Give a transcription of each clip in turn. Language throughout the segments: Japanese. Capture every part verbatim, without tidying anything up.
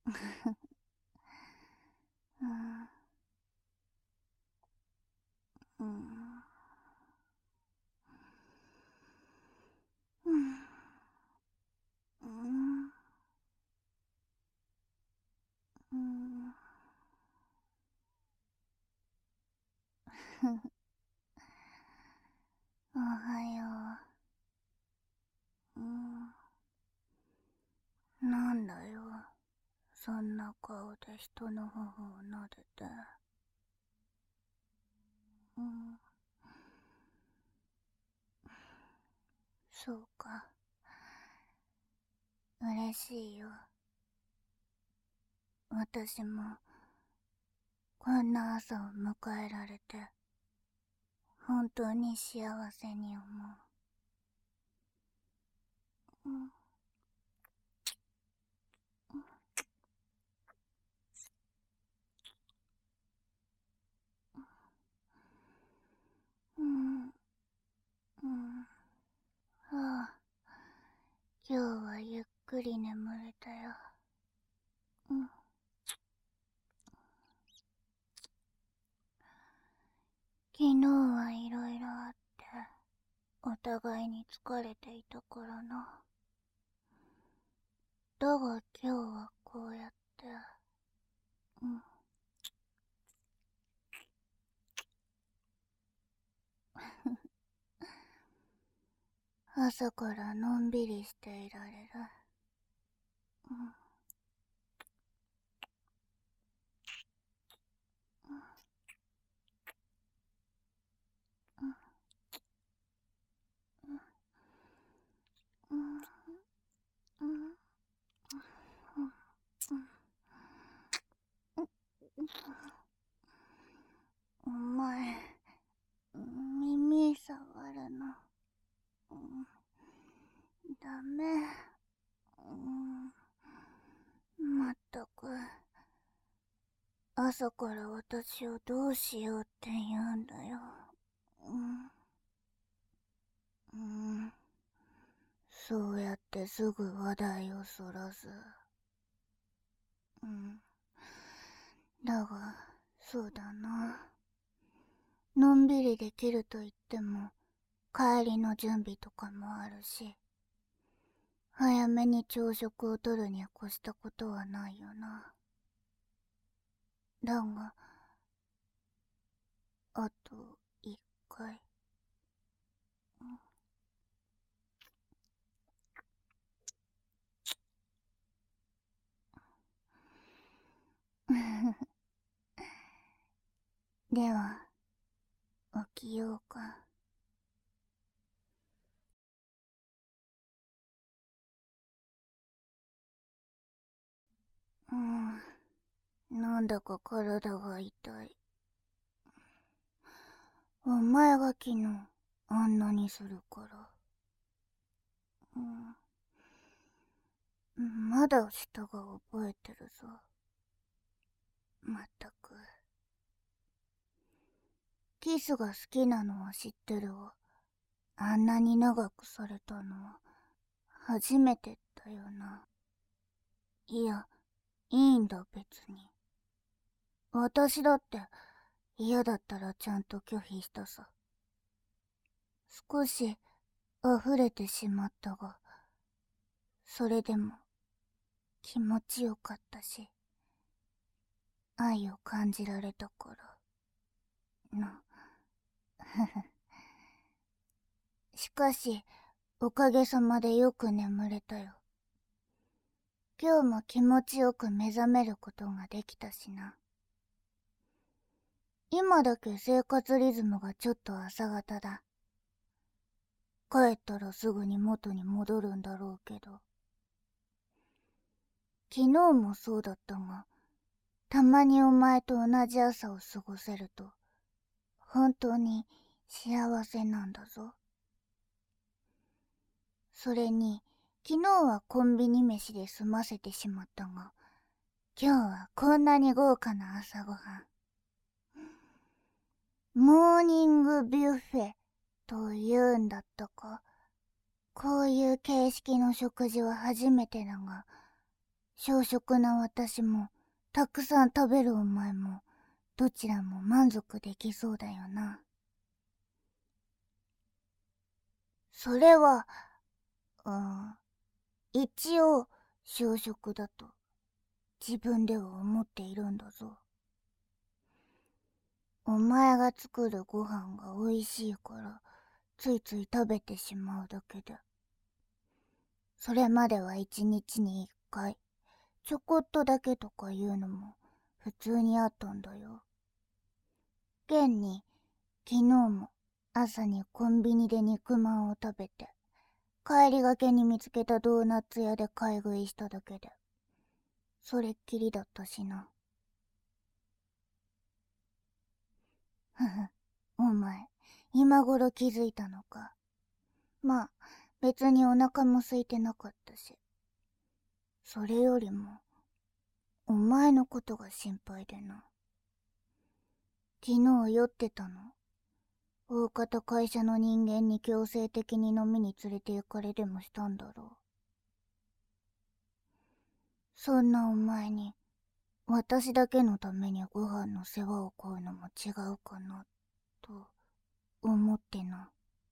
うん。うん。うん。うん。うん。おはよう。うん。なんだよ。そんな顔で人の頬を撫でて。うん。そうか。嬉しいよ。私も、こんな朝を迎えられて、本当に幸せに思う。うん。うん。うん。ああ、今日はゆっくり眠れたよ。うん。昨日はいろいろあって、お互いに疲れていたからな。だが今日はこうやって、うん。朝からのんびりしていられる。うん。うん。うん。うん。お前、耳触るの。うん。ダメ。うん。まったく。朝から私をどうしようって言うんだよ。うん。うん。そうやってすぐ話題をそらす。うん。だが、そうだな。のんびりできると言っても、帰りの準備とかもあるし、早めに朝食をとるに越したことはないよな。だが、あと一回。では、起きようか。うん。なんだか体が痛い。お前が昨日、あんなにするから。うん。まだ舌が覚えてるぞ。まったく。キスが好きなのは知ってるわ。あんなに長くされたのは、初めてだよな。いや、いいんだ別に。私だって、嫌だったらちゃんと拒否したさ。少し、溢れてしまったが、それでも、気持ちよかったし、愛を感じられたから、な。しかし、おかげさまでよく眠れたよ。今日も気持ちよく目覚めることができたしな。今だけ生活リズムがちょっと朝方だ。帰ったらすぐに元に戻るんだろうけど。昨日もそうだったが、たまにお前と同じ朝を過ごせると、本当に幸せなんだぞ。それに、昨日はコンビニ飯で済ませてしまったが、今日はこんなに豪華な朝ごはん。モーニングビュッフェと言うんだったか。こういう形式の食事は初めてだが、 小食な私も、たくさん食べるお前も、どちらも満足できそうだよな。それは、うん、一応、小食だと、自分では思っているんだぞ。お前が作るご飯が美味しいから、ついつい食べてしまうだけで。それまでは一日に一回、ちょこっとだけとか言うのも普通にあったんだよ。現に、昨日も朝にコンビニで肉まんを食べて、帰りがけに見つけたドーナツ屋で買い食いしただけで、それっきりだったしな。ふふ、お前、今頃気づいたのか。まあ、別にお腹も空いてなかったし。それよりも、お前のことが心配でな。昨日酔ってたの。大方会社の人間に強制的に飲みに連れて行かれでもしたんだろう。そんなお前に、私だけのためにご飯の世話を請うのも違うかな、と思ってな。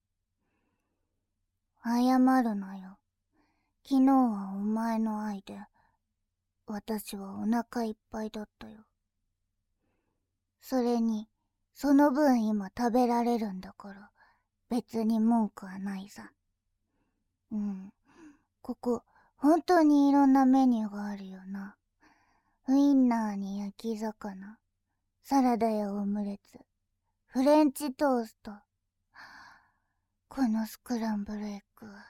謝るなよ。昨日はお前の愛で、私はお腹いっぱいだったよ。それに、その分今食べられるんだから、別に文句はないさ。うん。ここ、本当にいろんなメニューがあるよな。ウインナーに焼き魚、サラダやオムレツ、フレンチトースト。このスクランブルエッグは。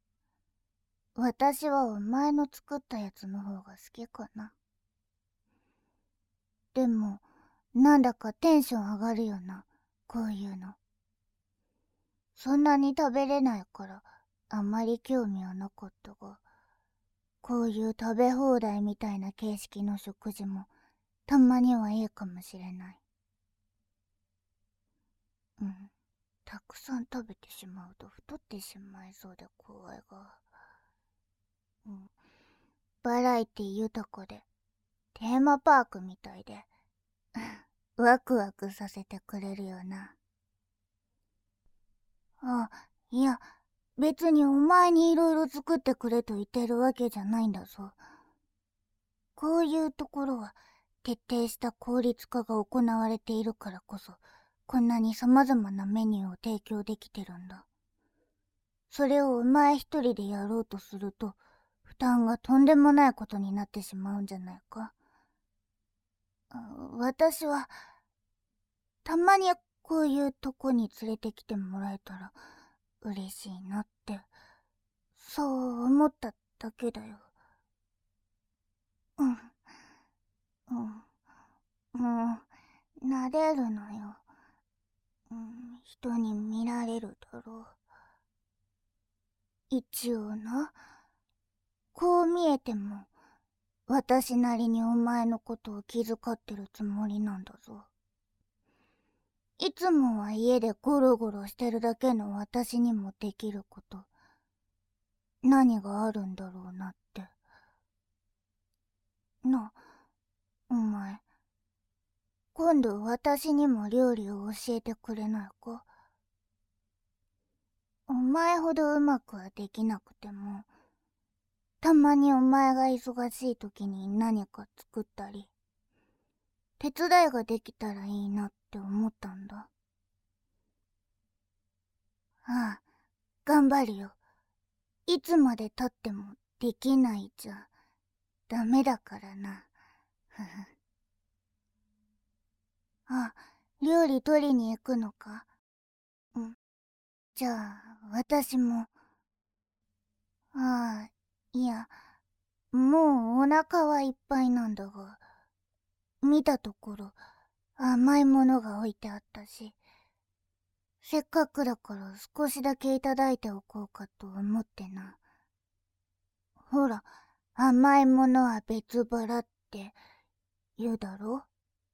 私はお前の作ったやつの方が好きかな。でも、なんだかテンション上がるよな、こういうの。そんなに食べれないから、あまり興味はなかったが、こういう食べ放題みたいな形式の食事も、たまにはいいかもしれない。うん。たくさん食べてしまうと太ってしまいそうで怖いが。うん。バラエティ豊かで、テーマパークみたいで、ワクワクさせてくれるよな。あ、いや、別にお前にいろいろ作ってくれと言ってるわけじゃないんだぞ。こういうところは、徹底した効率化が行われているからこそ、こんなに様々なメニューを提供できてるんだ。それをお前一人でやろうとすると、負担がとんでもないことになってしまうんじゃないか。私は、たまにこういうとこに連れてきてもらえたら、嬉しいなって、そう思っただけだよ。うん、うん、もう、慣れるのよ。うん、人に見られるだろう。一応な、こう見えても、私なりにお前のことを気遣ってるつもりなんだぞ。いつもは家でゴロゴロしてるだけの私にもできること、何があるんだろうなって。な、お前、今度私にも料理を教えてくれないか？お前ほどうまくはできなくても、たまにお前が忙しい時に何か作ったり、手伝いができたらいいなって思ったんだ。ああ、頑張るよ。いつまで経ってもできないじゃダメだからな。ふふ。あ、料理取りに行くのか？うん。じゃあ、私も。ああ、いや、もうお腹はいっぱいなんだが、見たところ甘いものが置いてあったし、せっかくだから少しだけいただいておこうかと思ってな。ほら、甘いものは別腹って言うだろ？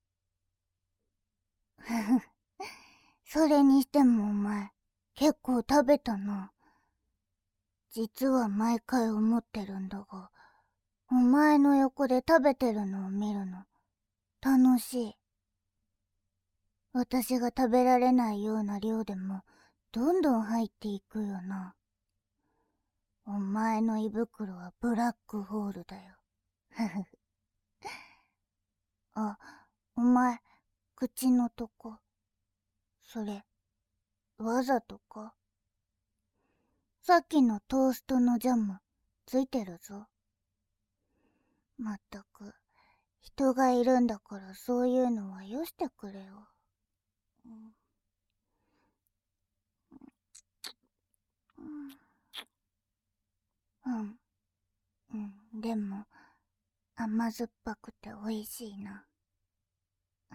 ふふ。それにしてもお前、結構食べたな。実は毎回思ってるんだが、 お前の横で食べてるのを見るの楽しい。私が食べられないような量でもどんどん入っていくよな。お前の胃袋はブラックホールだよ。ふふふ。あ、お前、口のとこ。それ、わざとか？さっきのトーストのジャム、ついてるぞ。まったく、人がいるんだからそういうのはよしてくれよ。うん。うん。うん。でも、甘酸っぱくて美味しいな。好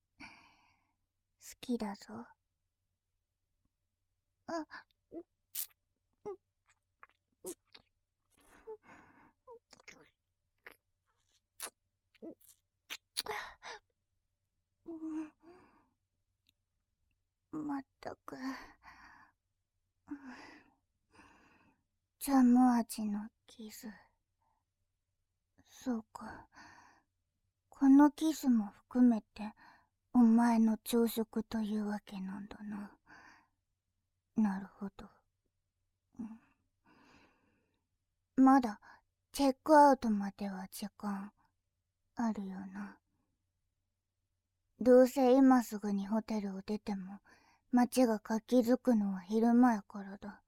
きだぞ。あ、まったく。ジャム味のキス。そうか。このキスも含めて、お前の朝食というわけなんだな。なるほど。うん、まだ、チェックアウトまでは時間、あるよな。どうせ今すぐにホテルを出ても、街が活気づくのは昼前からだ。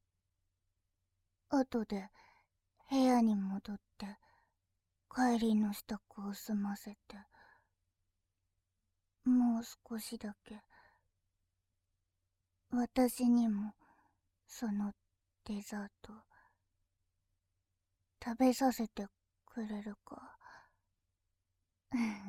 後で、部屋に戻って、帰りの支度を済ませて、もう少しだけ、私にも、そのデザート、食べさせてくれるか。